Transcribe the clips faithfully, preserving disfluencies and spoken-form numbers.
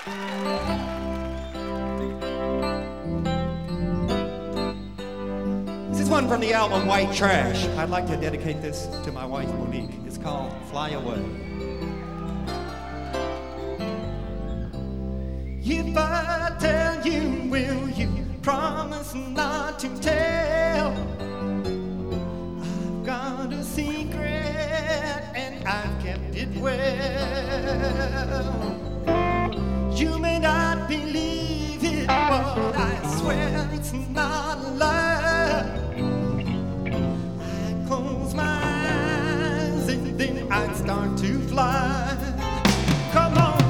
This is one from the album White Trash. I'd like to dedicate this to my wife Monique. It's called Fly Away. If I tell you, will you promise not to tell? I've got a secret and I've kept it well. You may not believe it, but I swear it's not a lie. I close my eyes and then I start to fly. Come on.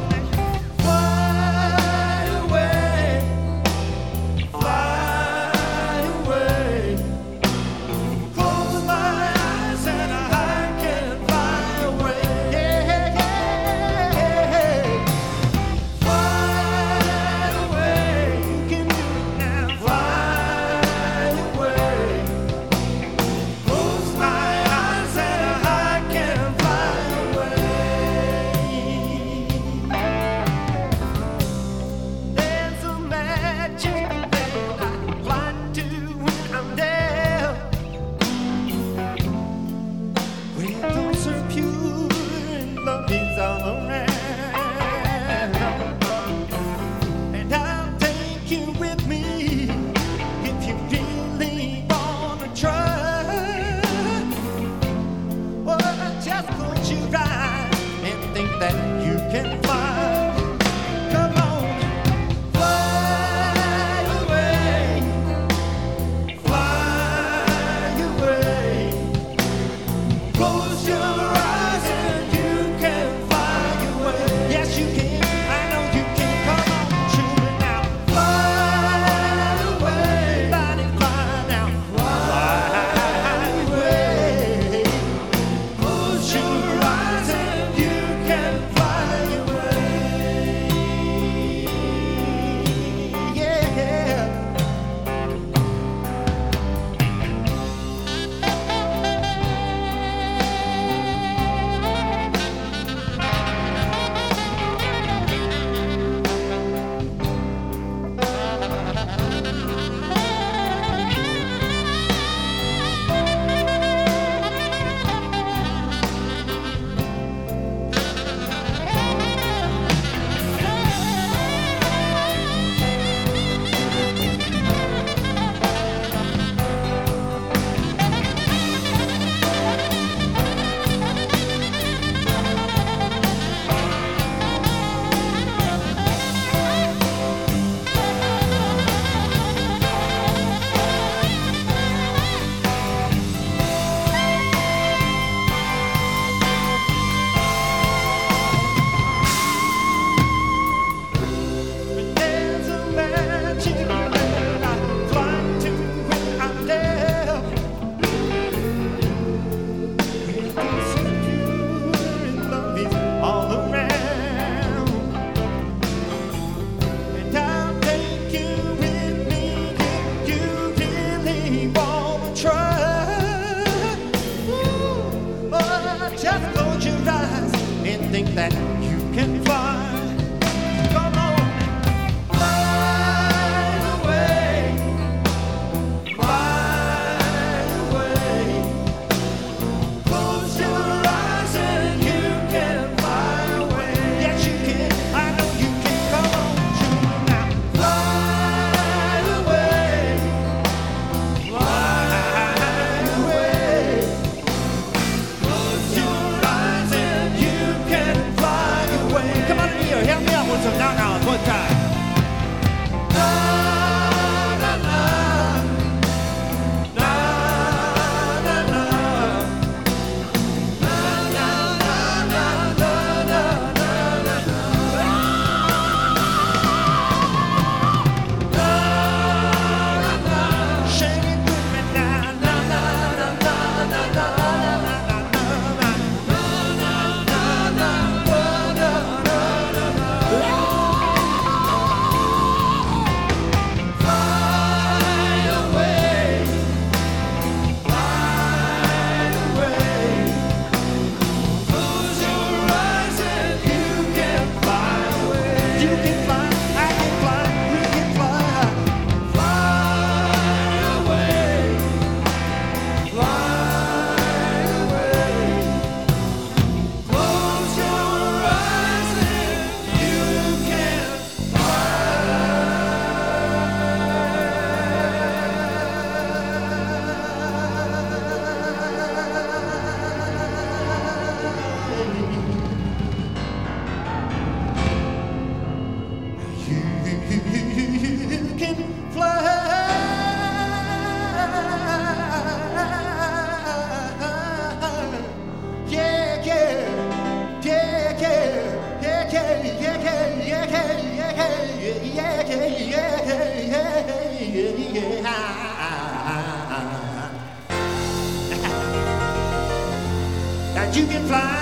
That you can fly.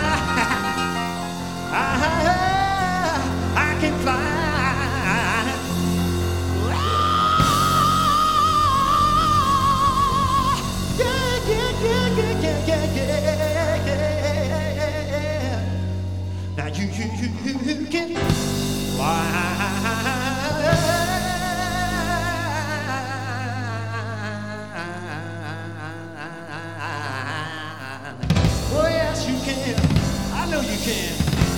I can fly. Yeah, yeah, yeah, yeah, yeah, yeah, yeah. Now you, you, you, you can fly. Oh yes, you can. I know you can.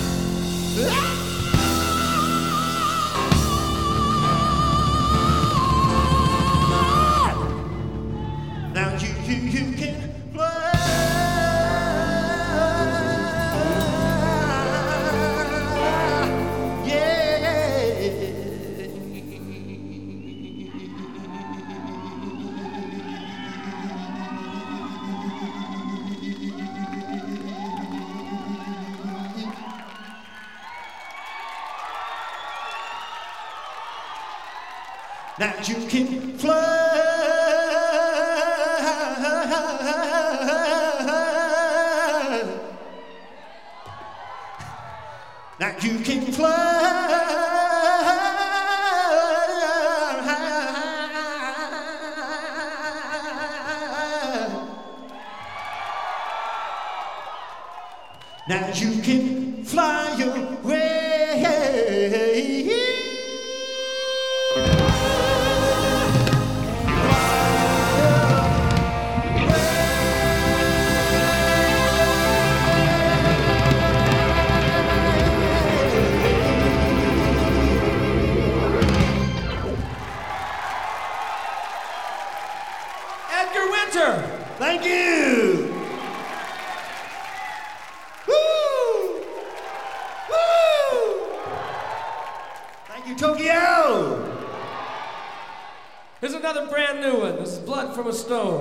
Now you, you, you can fly. Now you can fly. Now you can fly. Now you can fly away. Edgar Winter. Thank you. Woo! Woo! Thank you, Tokyo. Here's another brand new one. This is Blood from a Stone.